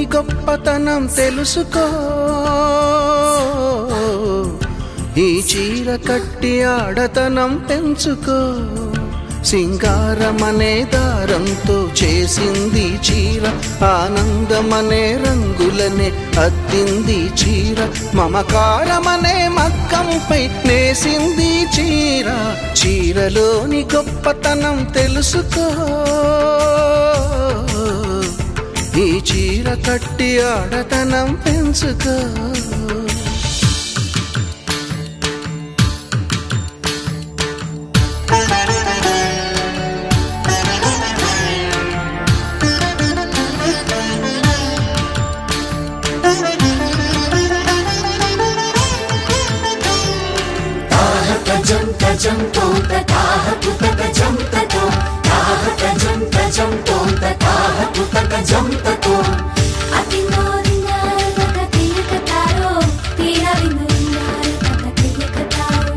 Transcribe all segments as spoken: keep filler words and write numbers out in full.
గొప్పతనం తెలుసుకో ఈ చీర కట్టి ఆడతనం పెంచుకో సింగారమనే దారంతో చేసింది చీర ఆనందమనే రంగులనే అద్దింది చీర మమకారమనే మగ్గంపై నేసింది చీర చీరలోని గొప్పతనం తెలుసుకో ఈ చీర కట్టి ఆడతనం పెంచుకో Tajam tajam tonta taha putaka jam tato taha tajam tajam tonta taha putaka jam tato atingoringa takatiya kataro tira vinduringa takatiya kataro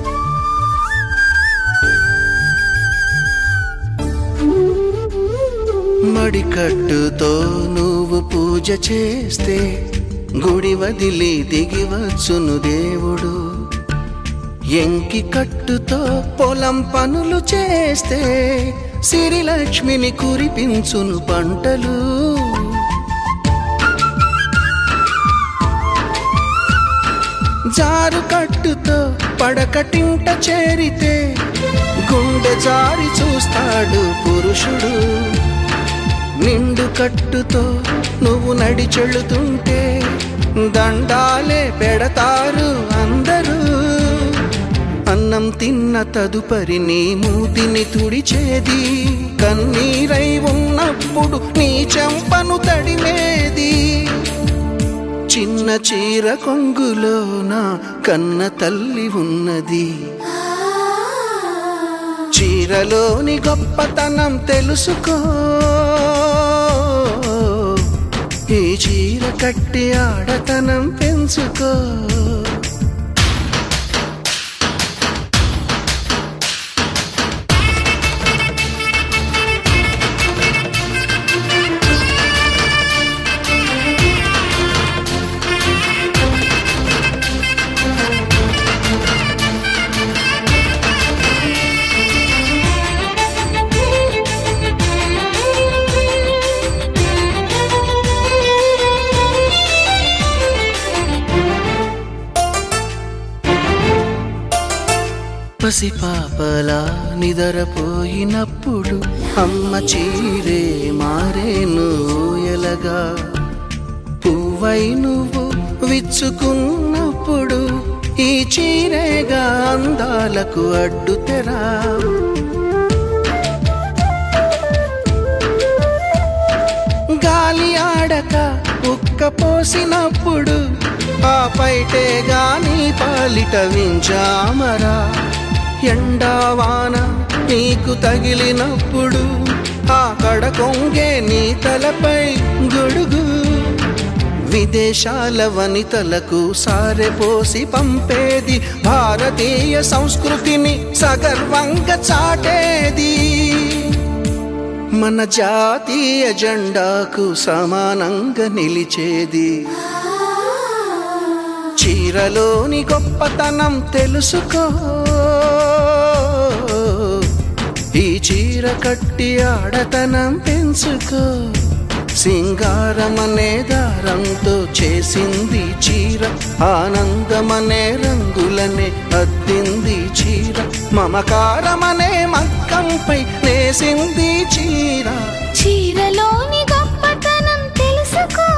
మడికట్టుతో నువ్వు పూజ చేస్తే గుడి వదిలి దిగి వచ్చును దేవుడు ఎంకి కట్టుతో పొలం పనులు చేస్తే సిరిలక్ష్మిని కురిపించును పంటలు జారు కట్టుతో పడకటింట చేరితే గుండె జారి చూస్తాడు పురుషుడు నిండు కట్టుతో నువ్వు నడిచెళుతుంటే దండాలే పెడతారు అందరూ అన్నం తిన్న తదుపరి నీ మూతిని తుడిచేది కన్నీరై ఉన్నప్పుడు నీ చెంపను తడిమేది చిన్న చీర కొంగులోన కన్న తల్లి ఉన్నది చీరలోని గొప్పతనం తెలుసుకో ఈ చీర కట్టి ఆడతనం పెంచుకో పసిపాపలా నిదరపోయినప్పుడు అమ్మ చీరే మారేను ఎలగా పువ్వై నువ్వు విచ్చుకున్నప్పుడు ఈ చీరేగా అందాలకు అడ్డుతెరా గాలి ఆడక ఉక్క పోసినప్పుడు ఆ పైటే గాని పాలిట వించామరా ఎండావాన నీకు తగిలినప్పుడు ఆ కడ కొంగే నీ తలపై గొడుగు విదేశాల వనితలకు సారెపోసి పంపేది భారతీయ సంస్కృతిని సగర్వంగా చాటేది మన జాతీయ జెండాకు సమానంగా నిలిచేది చీరలోని గొప్పతనం తెలుసుకో ఈ చీర కట్టి ఆడతనం పెంచుకో సింగారమనే దారంతో చేసింది చీర ఆనందమనే రంగులనే అద్దింది చీర మమకారమనే మగ్గంపై నేసింది చీర చీరలోని గొప్పతనం తెలుసుకో